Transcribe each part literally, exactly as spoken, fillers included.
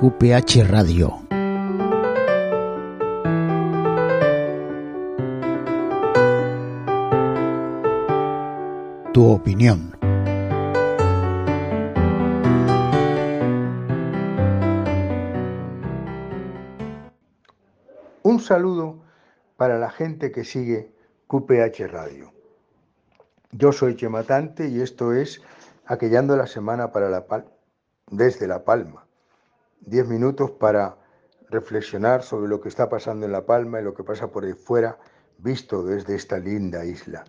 Q P H Radio. Tu opinión. Un saludo para la gente que sigue Q P H Radio. Yo soy Chema Tante y esto es Aquellando la Semana para la Pal- desde La Palma. Diez minutos para reflexionar sobre lo que está pasando en La Palma y lo que pasa por ahí fuera, visto desde esta linda isla.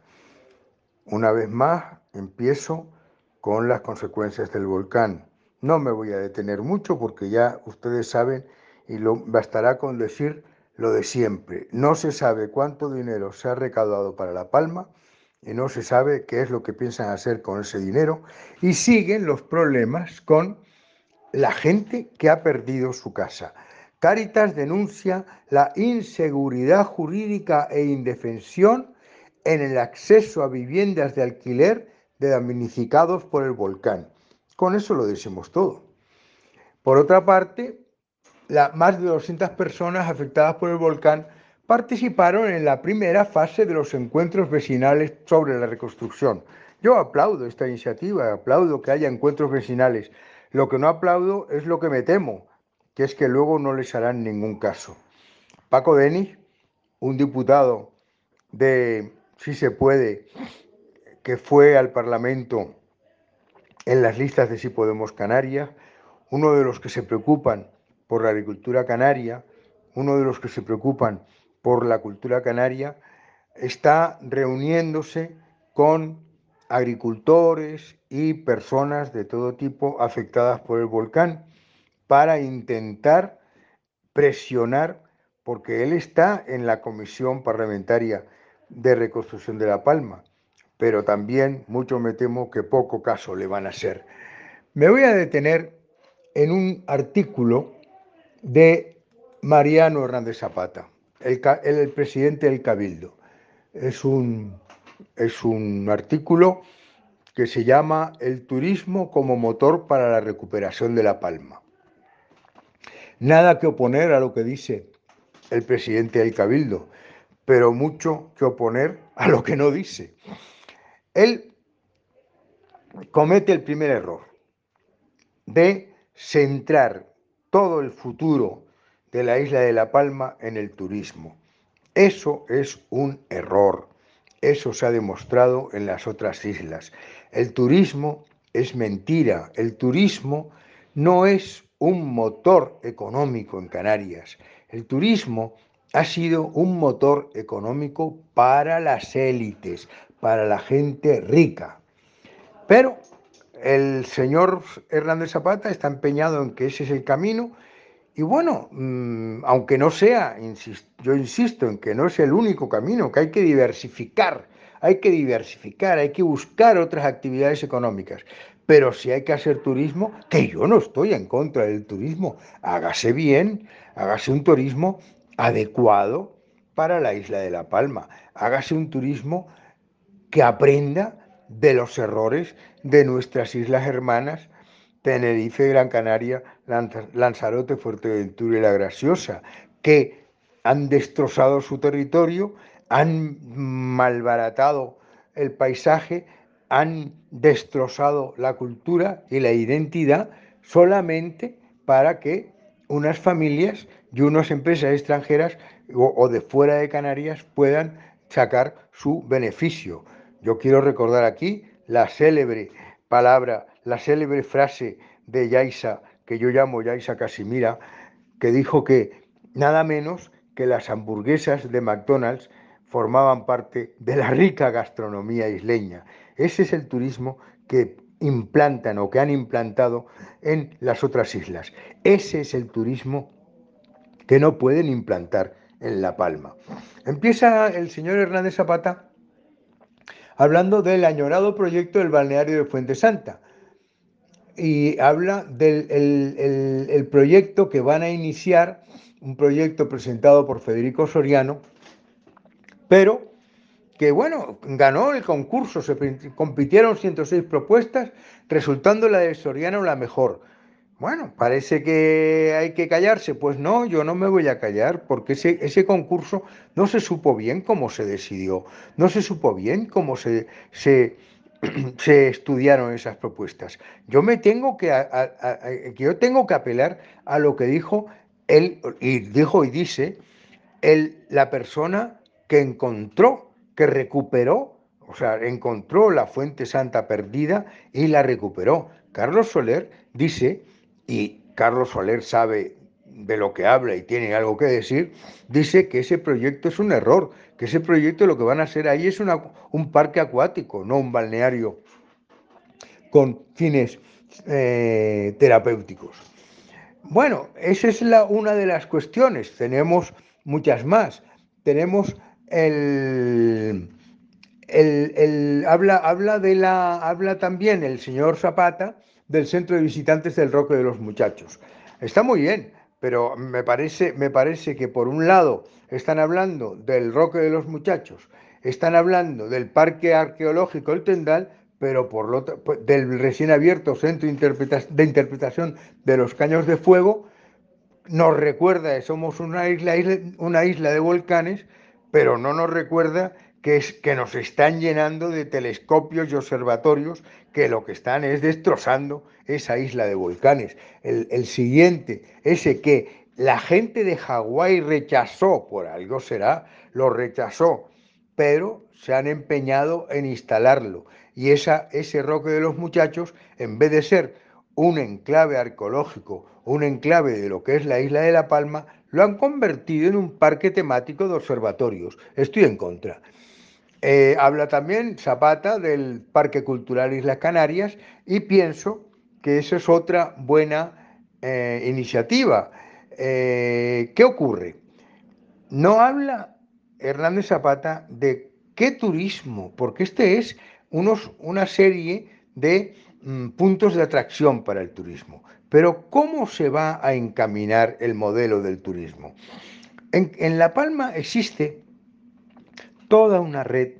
Una vez más, empiezo con las consecuencias del volcán. No me voy a detener mucho porque ya ustedes saben y lo, bastará con decir lo de siempre. No se sabe cuánto dinero se ha recaudado para La Palma y no se sabe qué es lo que piensan hacer con ese dinero y siguen los problemas con la gente que ha perdido su casa. Cáritas denuncia la inseguridad jurídica e indefensión en el acceso a viviendas de alquiler de damnificados por el volcán. Con eso lo decimos todo. Por otra parte, la, más de doscientas personas afectadas por el volcán participaron en la primera fase de los encuentros vecinales sobre la reconstrucción. Yo aplaudo esta iniciativa, aplaudo que haya encuentros vecinales. Lo que no aplaudo es lo que me temo, que es que luego no les harán ningún caso. Paco Denis, un diputado de Si se puede, que fue al Parlamento en las listas de Si Podemos Canarias, uno de los que se preocupan por la agricultura canaria, uno de los que se preocupan por la cultura canaria, está reuniéndose con agricultores y personas de todo tipo afectadas por el volcán para intentar presionar, porque él está en la Comisión Parlamentaria de Reconstrucción de La Palma, pero también mucho me temo que poco caso le van a hacer. Me voy a detener en un artículo de Mariano Hernández Zapata, el, el, el presidente del Cabildo. Es un, es un artículo que se llama El turismo como motor para la recuperación de La Palma. Nada que oponer a lo que dice el presidente del Cabildo, pero mucho que oponer a lo que no dice. Él comete el primer error de centrar todo el futuro de la isla de La Palma en el turismo. Eso es un error. Eso se ha demostrado en las otras islas. El turismo es mentira. El turismo no es un motor económico en Canarias. El turismo ha sido un motor económico para las élites, para la gente rica. Pero el señor Hernández Zapata está empeñado en que ese es el camino y bueno, mmm, aunque no sea, insist, yo insisto en que no es el único camino, que hay que diversificar, hay que diversificar, hay que buscar otras actividades económicas. Pero si hay que hacer turismo, que yo no estoy en contra del turismo, hágase bien, hágase un turismo adecuado para la isla de La Palma, hágase un turismo que aprenda de los errores de nuestras islas hermanas, Tenerife, Gran Canaria, Lanzarote, Fuerteventura y La Graciosa, que han destrozado su territorio, han malbaratado el paisaje, han destrozado la cultura y la identidad solamente para que unas familias y unas empresas extranjeras o, o de fuera de Canarias puedan sacar su beneficio. Yo quiero recordar aquí la célebre palabra, la célebre frase de Yaiza, que yo llamo Yaiza Casimira, que dijo que nada menos que las hamburguesas de McDonald's formaban parte de la rica gastronomía isleña. Ese es el turismo que implantan o que han implantado en las otras islas. Ese es el turismo que no pueden implantar en La Palma. Empieza el señor Hernández Zapata hablando del añorado proyecto del balneario de Fuente Santa y habla del el, el, el proyecto que van a iniciar, un proyecto presentado por Federico Soriano, pero que bueno, ganó el concurso, se compitieron ciento seis propuestas, resultando la de Soriano la mejor. Bueno, parece que hay que callarse. Pues no, yo no me voy a callar porque ese, ese concurso no se supo bien cómo se decidió, no se supo bien cómo se, se, se estudiaron esas propuestas. Yo me tengo que, a- a- a- que yo tengo que apelar a lo que dijo él, y dijo y dice el, la persona que encontró, que recuperó, o sea, encontró la fuente santa perdida y la recuperó. Carlos Soler dice, y Carlos Soler sabe de lo que habla y tiene algo que decir, dice que ese proyecto es un error, que ese proyecto lo que van a hacer ahí es una, un parque acuático, no un balneario con fines eh, terapéuticos. Bueno, esa es la, una de las cuestiones. Tenemos muchas más. Tenemos el, el, el habla, habla, de la, habla también el señor Zapata del centro de visitantes del Roque de los Muchachos. Está muy bien, pero me parece, me parece que por un lado están hablando del Roque de los Muchachos, están hablando del Parque Arqueológico El Tendal, pero por lo del recién abierto Centro de Interpretación de los Caños de Fuego, nos recuerda que somos una isla, isla, una isla de volcanes, pero no nos recuerda que, es, que nos están llenando de telescopios y observatorios que lo que están es destrozando esa isla de volcanes. El, el siguiente, ese que la gente de Hawái rechazó, por algo será, lo rechazó, pero se han empeñado en instalarlo. Y esa, ese Roque de los Muchachos, en vez de ser un enclave arqueológico, un enclave de lo que es la isla de La Palma, lo han convertido en un parque temático de observatorios. Estoy en contra. Eh, habla también Zapata del Parque Cultural Islas Canarias y pienso que eso es otra buena eh, iniciativa. Eh, ¿Qué ocurre? No habla Hernández Zapata de qué turismo, porque este es unos, una serie de mm, puntos de atracción para el turismo. Pero ¿cómo se va a encaminar el modelo del turismo? En, en La Palma existe toda una red,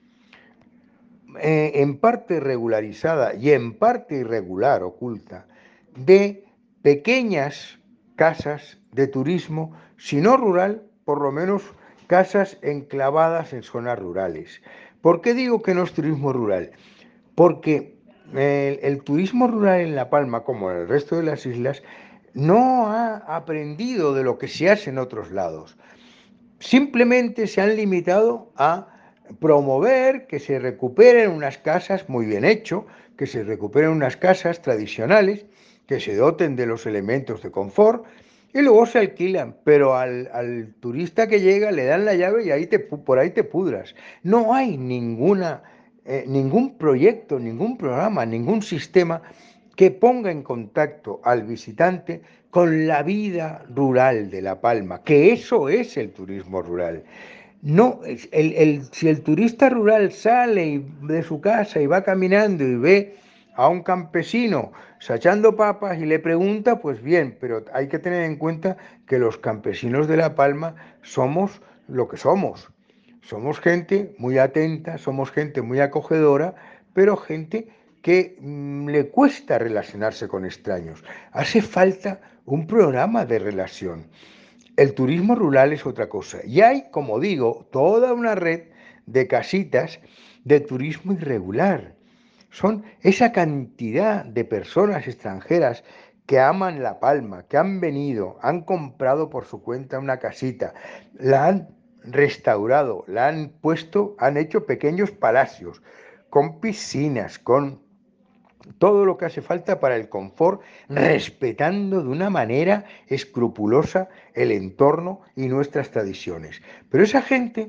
eh, en parte regularizada y en parte irregular, oculta, de pequeñas casas de turismo, si no rural, por lo menos casas enclavadas en zonas rurales. ¿Por qué digo que no es turismo rural? Porque el, el turismo rural en La Palma, como en el resto de las islas, no ha aprendido de lo que se hace en otros lados. Simplemente se han limitado a promover que se recuperen unas casas, muy bien hecho, que se recuperen unas casas tradicionales, que se doten de los elementos de confort y luego se alquilan, pero al, al turista que llega le dan la llave y ahí te, por ahí te pudras. No hay ninguna, eh, ningún proyecto, ningún programa, ningún sistema que ponga en contacto al visitante con la vida rural de La Palma, que eso es el turismo rural. No, el, el, si el turista rural sale de su casa y va caminando y ve a un campesino sachando papas y le pregunta, pues bien, pero hay que tener en cuenta que los campesinos de La Palma somos lo que somos. Somos gente muy atenta, somos gente muy acogedora, pero gente que mmm, le cuesta relacionarse con extraños. Hace falta un programa de relación. El turismo rural es otra cosa. Y hay, como digo, toda una red de casitas de turismo irregular. Son esa cantidad de personas extranjeras que aman La Palma, que han venido, han comprado por su cuenta una casita, la han restaurado, la han puesto, han hecho pequeños palacios con piscinas, con todo lo que hace falta para el confort, respetando de una manera escrupulosa el entorno y nuestras tradiciones. Pero esa gente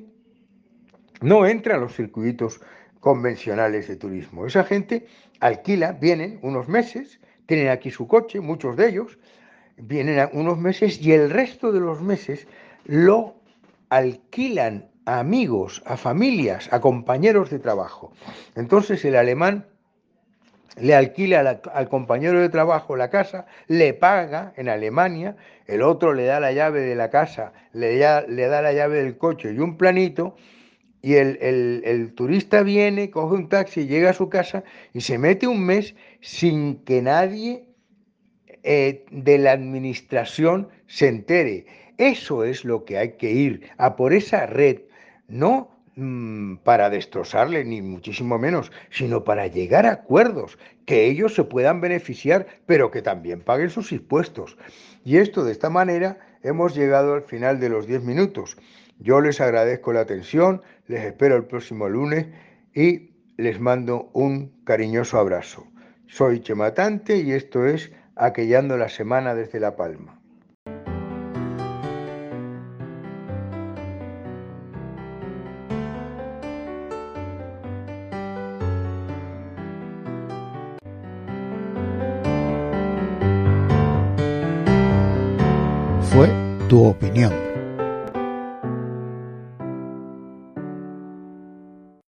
no entra en los circuitos convencionales de turismo. Esa gente alquila, vienen unos meses, tienen aquí su coche, muchos de ellos, vienen unos meses y el resto de los meses lo alquilan a amigos, a familias, a compañeros de trabajo. Entonces el alemán le alquila al, al compañero de trabajo la casa, le paga en Alemania, el otro le da la llave de la casa, le da, le da la llave del coche y un planito, y el, el, el, turista viene, coge un taxi, llega a su casa y se mete un mes sin que nadie eh, de la administración se entere. Eso es lo que hay que ir, a por esa red, no mmm, para destrozarle, ni muchísimo menos, sino para llegar a acuerdos, que ellos se puedan beneficiar, pero que también paguen sus impuestos. Y esto, de esta manera, hemos llegado al final de los diez minutos. Yo les agradezco la atención, les espero el próximo lunes y les mando un cariñoso abrazo. Soy Chema Tante y esto es Aquellando la Semana desde La Palma. Fue tu opinión.